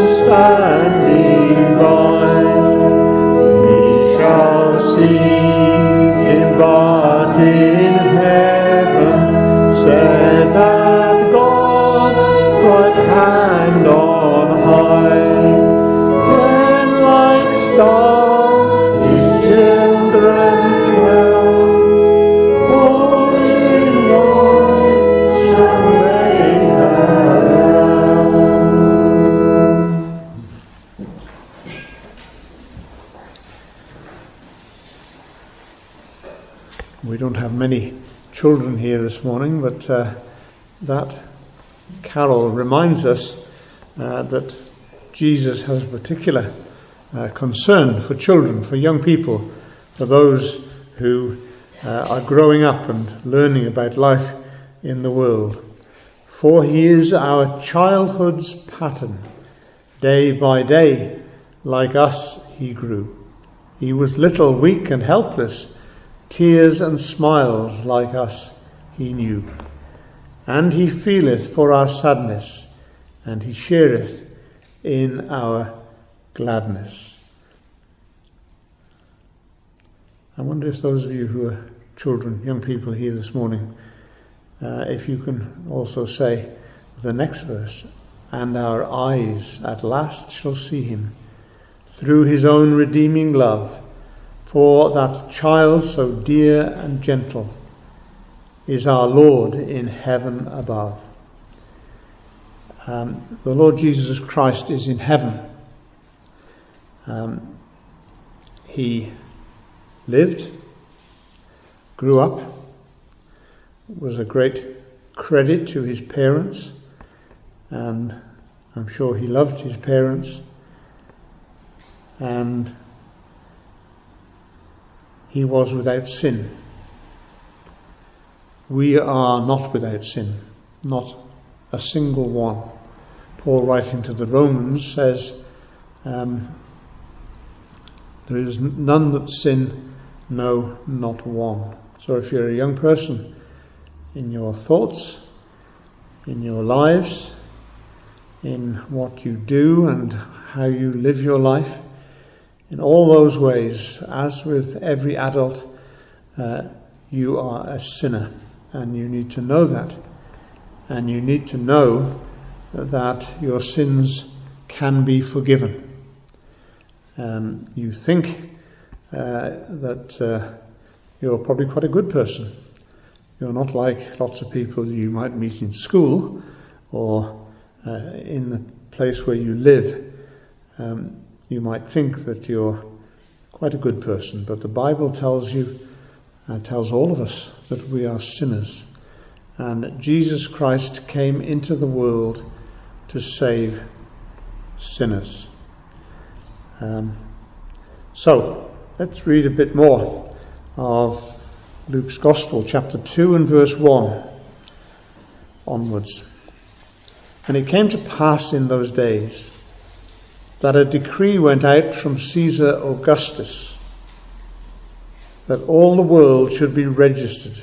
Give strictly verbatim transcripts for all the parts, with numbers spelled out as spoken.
standing by, we shall see him but in heaven, set at God's right hand on high. Then like stars his children crown, all in light shall raise around. We don't have many children here this morning, but uh, that carol reminds us uh, that Jesus has a particular uh, concern for children, for young people, for those who uh, are growing up and learning about life in the world. For he is our childhood's pattern. Day by day, like us, he grew. He was little, weak and helpless. Tears and smiles like us he knew. And he feeleth for our sadness, and he shareth in our gladness. I wonder if those of you who are children, young people here this morning, uh, if you can also say the next verse, and our eyes at last shall see him through his own redeeming love. For that child so dear and gentle is our Lord in heaven above. Um, the Lord Jesus Christ is in heaven. Um, he lived, grew up, was a great credit to his parents, and I'm sure he loved his parents, and he was without sin. We are not without sin, not a single one. Paul, writing to the Romans, says, um, there is none that sin, no, not one. So if you're a young person, in your thoughts, in your lives, in what you do and how you live your life, in all those ways, as with every adult, uh, you are a sinner, and you need to know that. And you need to know that your sins can be forgiven. Um, you think uh, that uh, you're probably quite a good person. You're not like lots of people you might meet in school or uh, in the place where you live. Um, You might think that you're quite a good person, but the Bible tells you, uh, tells all of us, that we are sinners. And Jesus Christ came into the world to save sinners. Um, so, let's read a bit more of Luke's Gospel, chapter two and verse one onwards. And it came to pass in those days that a decree went out from Caesar Augustus that all the world should be registered.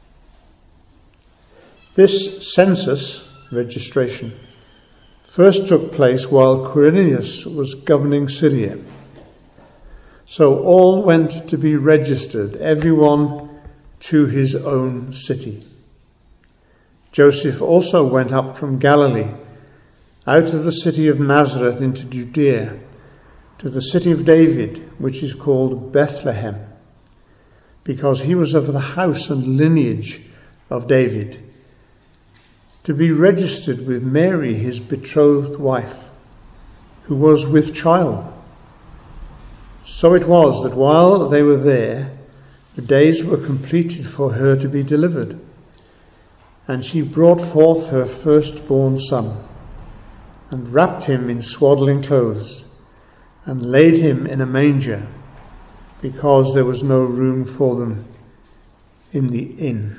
This census, registration, first took place while Quirinius was governing Syria. So all went to be registered, everyone to his own city. Joseph also went up from Galilee, out of the city of Nazareth into Judea, to the city of David, which is called Bethlehem, because he was of the house and lineage of David, to be registered with Mary, his betrothed wife, who was with child. So it was that while they were there, the days were completed for her to be delivered, and she brought forth her firstborn son, and wrapped him in swaddling clothes, and laid him in a manger, because there was no room for them in the inn.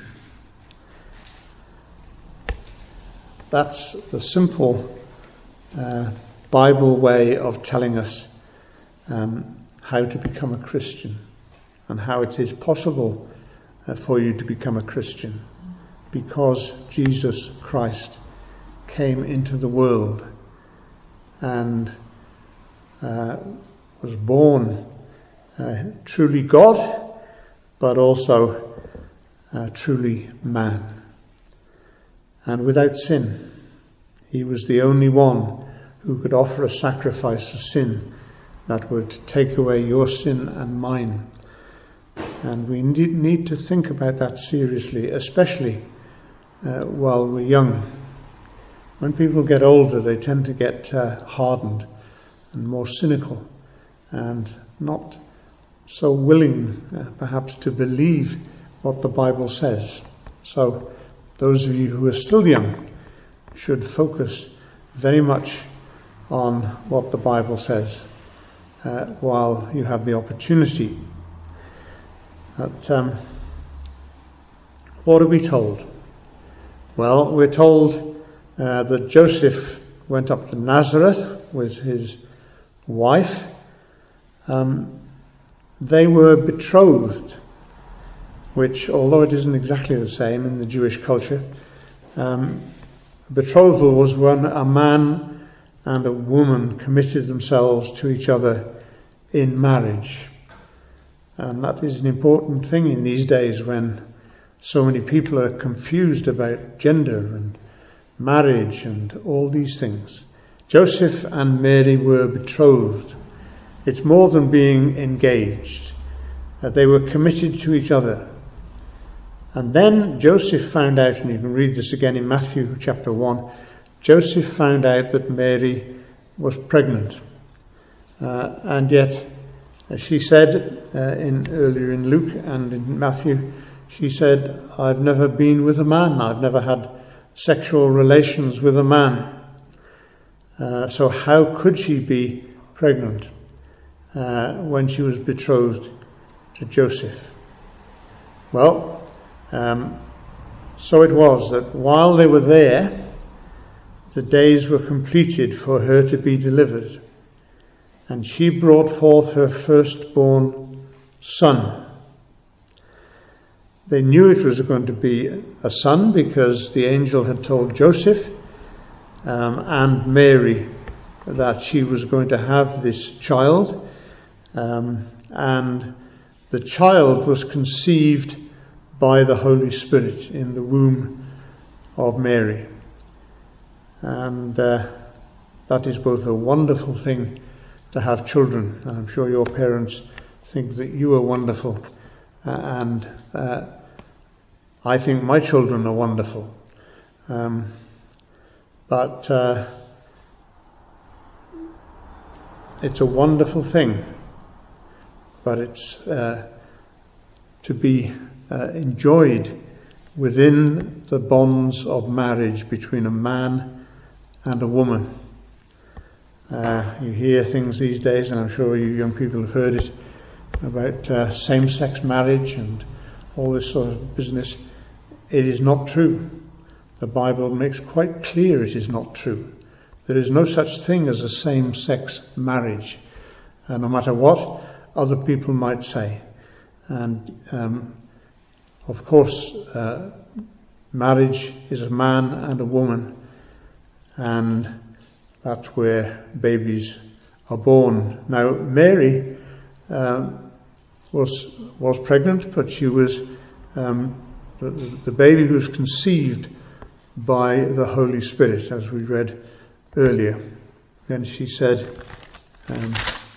That's the simple uh, Bible way of telling us um, how to become a Christian, and how it is possible uh, for you to become a Christian, because Jesus Christ came into the world and uh, was born uh, truly God, but also uh, truly man. And without sin, he was the only one who could offer a sacrifice for sin that would take away your sin and mine. And we need, need to think about that seriously, especially uh, while we're young. When people get older, they tend to get uh, hardened and more cynical and not so willing, uh, perhaps, to believe what the Bible says. So those of you who are still young should focus very much on what the Bible says uh, while you have the opportunity. But, um, what are we told? Well, we're told uh, that Joseph went up to Nazareth with his wife. Um, they were betrothed, which, although it isn't exactly the same in the Jewish culture, um, betrothal was when a man and a woman committed themselves to each other in marriage. And that is an important thing in these days when so many people are confused about gender and marriage and all these things. Joseph and Mary were betrothed. It's more than being engaged. Uh, they were committed to each other. And then Joseph found out, and you can read this again in Matthew chapter one, Joseph found out that Mary was pregnant. Uh, and yet, as she said uh, in earlier in Luke and in Matthew, she said, I've never been with a man. I've never had sexual relations with a man. Uh, so how could she be pregnant uh, when she was betrothed to Joseph? Well, um, so it was that while they were there, the days were completed for her to be delivered. And she brought forth her firstborn son. They knew it was going to be a son because the angel had told Joseph um, and Mary that she was going to have this child. Um, and the child was conceived by the Holy Spirit in the womb of Mary. And uh, that is both a wonderful thing to have children, and I'm sure your parents think that you are wonderful, uh, and uh, I think my children are wonderful. Um, but uh, it's a wonderful thing, but it's uh, to be uh, enjoyed within the bonds of marriage between a man and a woman. Uh, you hear things these days, and I'm sure you young people have heard it, about uh, same-sex marriage and all this sort of business. It is not true. The Bible makes quite clear it is not true. There is no such thing as a same-sex marriage, uh, no matter what other people might say. And um, of course, uh, marriage is a man and a woman, and that's where babies are born. Now, Mary um, was was pregnant, but she was um, the, the baby was conceived by the Holy Spirit, as we read earlier. Then she said, um,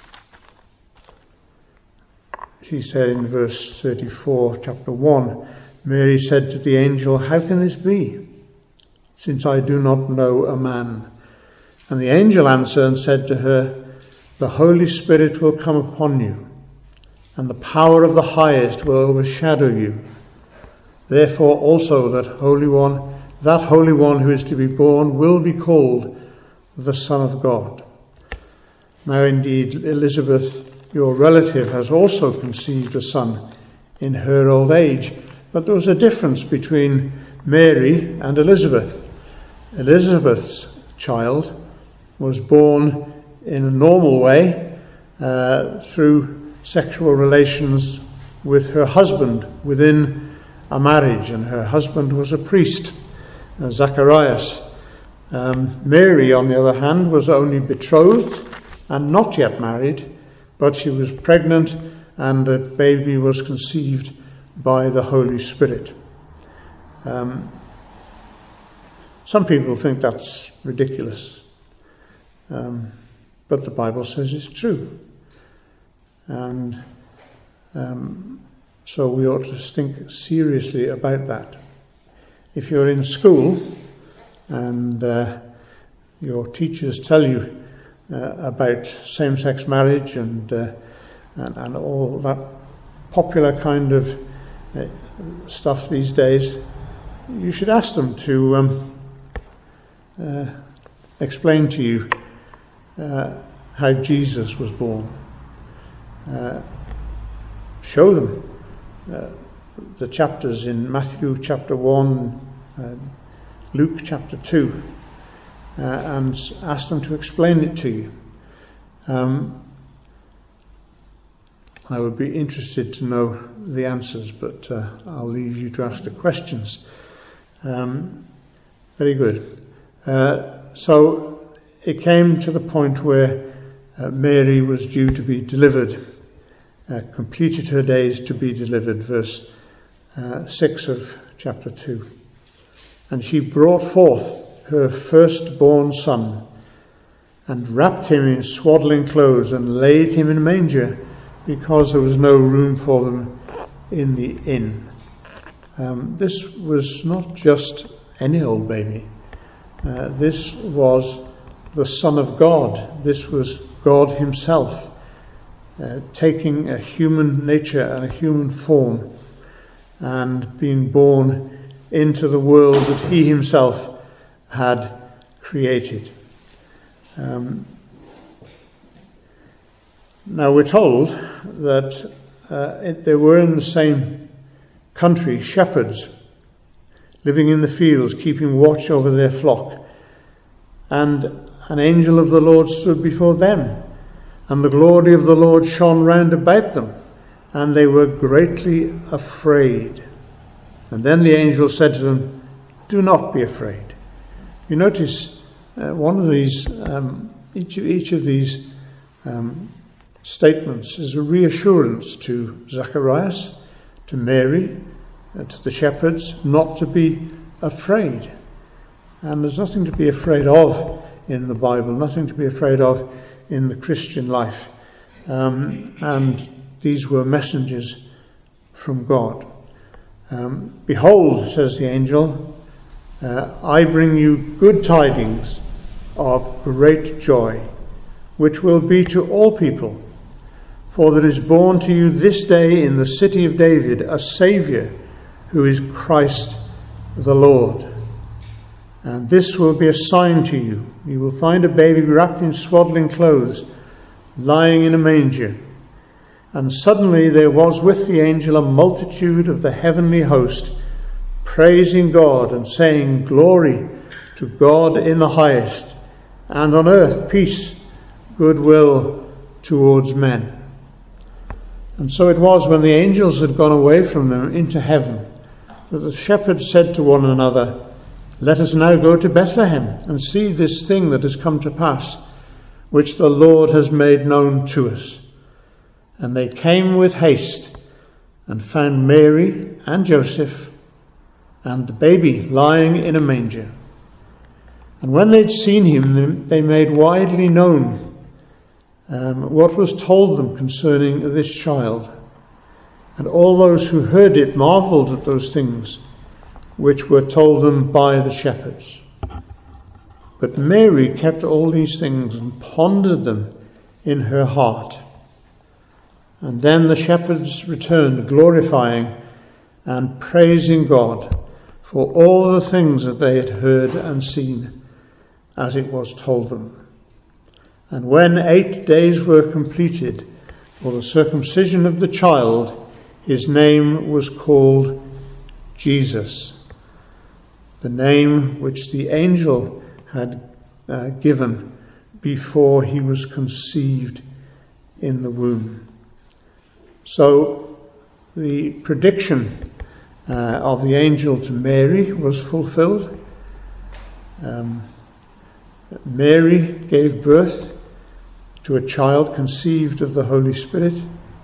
she said in verse thirty-four, chapter one, Mary said to the angel, "How can this be, since I do not know a man?" And the angel answered and said to her, "The Holy Spirit will come upon you, and the power of the highest will overshadow you. Therefore also that Holy One, that Holy One who is to be born will be called the Son of God." Now indeed, Elizabeth, your relative, has also conceived a son in her old age. But there was a difference between Mary and Elizabeth. Elizabeth's child was born in a normal way uh, through sexual relations with her husband within a marriage, and her husband was a priest, uh, Zacharias. Um, Mary, on the other hand, was only betrothed and not yet married, but she was pregnant and the baby was conceived by the Holy Spirit. Um, some people think that's ridiculous, um, but the Bible says it's true. And um, so we ought to think seriously about that. If you're in school and uh, your teachers tell you uh, about same-sex marriage and, uh, and and all that popular kind of uh, stuff these days, you should ask them to um, uh, explain to you uh, how Jesus was born. Uh, show them uh, the chapters in Matthew chapter one, uh, Luke chapter two, uh, and ask them to explain it to you. Um, I would be interested to know the answers, but uh, I'll leave you to ask the questions. Um, very good. Uh, so it came to the point where uh, Mary was due to be delivered, uh, completed her days to be delivered, verse uh, six of chapter two. And she brought forth her firstborn son, and wrapped him in swaddling clothes, and laid him in a manger, because there was no room for them in the inn. Um, this was not just any old baby. Uh, this was the Son of God. This was God himself, uh, taking a human nature and a human form and being born into the world that he himself had created. Um, now we're told that uh, it, there were in the same country shepherds living in the fields, keeping watch over their flock. And an angel of the Lord stood before them, and the glory of the Lord shone round about them, and they were greatly afraid. And then the angel said to them, "Do not be afraid." You notice uh, one of these, um, each, each of these um, statements is a reassurance to Zacharias, to Mary, uh, to the shepherds, not to be afraid. And there's nothing to be afraid of in the Bible, nothing to be afraid of in the Christian life. Um, and these were messengers from God. Um, Behold, says the angel, uh, I bring you good tidings of great joy, which will be to all people. For there is born to you this day in the city of David a Saviour, who is Christ the Lord. And this will be a sign to you. You will find a baby wrapped in swaddling clothes, lying in a manger. And suddenly there was with the angel a multitude of the heavenly host, praising God and saying, "Glory to God in the highest, and on earth peace, goodwill towards men." And so it was, when the angels had gone away from them into heaven, that the shepherds said to one another, "Let us now go to Bethlehem and see this thing that has come to pass, which the Lord has made known to us." And they came with haste and found Mary and Joseph and the baby lying in a manger. And when they'd seen him, they made widely known um, what was told them concerning this child. And all those who heard it marveled at those things which were told them by the shepherds. But Mary kept all these things and pondered them in her heart. And then the shepherds returned, glorifying and praising God for all the things that they had heard and seen, as it was told them. And when eight days were completed for the circumcision of the child, his name was called Jesus, the name which the angel had uh, given before he was conceived in the womb. So the prediction uh, of the angel to Mary was fulfilled. Um, Mary gave birth to a child conceived of the Holy Spirit,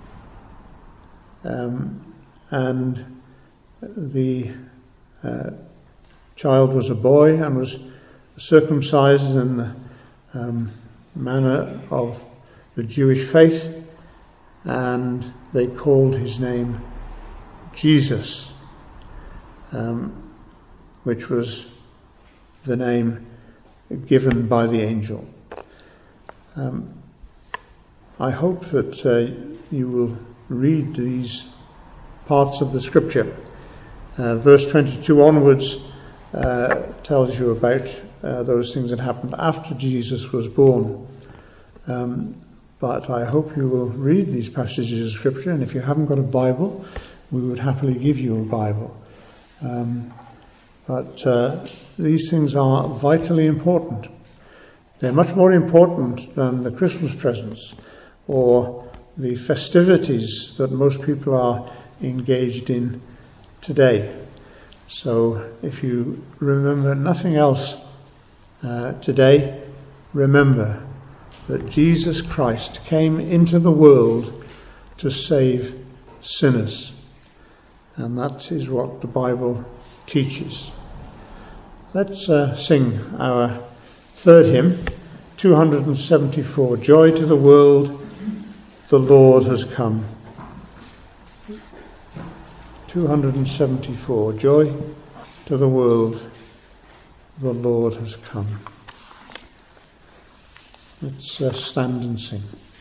um, and the uh, child was a boy and was circumcised in the um, manner of the Jewish faith, and they called his name Jesus, um, which was the name given by the angel. Um, I hope that uh, you will read these parts of the scripture. Uh, verse twenty-two onwards uh, tells you about uh, those things that happened after Jesus was born. Um, but I hope you will read these passages of scripture, and if you haven't got a Bible, we would happily give you a Bible. Um, but uh, these things are vitally important. They're much more important than the Christmas presents or the festivities that most people are engaged in today. So if you remember nothing else uh, today, remember that Jesus Christ came into the world to save sinners. And that is what the Bible teaches. Let's uh, sing our third hymn, two hundred seventy-four, Joy to the World, the Lord has come. two hundred seventy-four, Joy to the World, the Lord has come. Let's uh, stand and sing.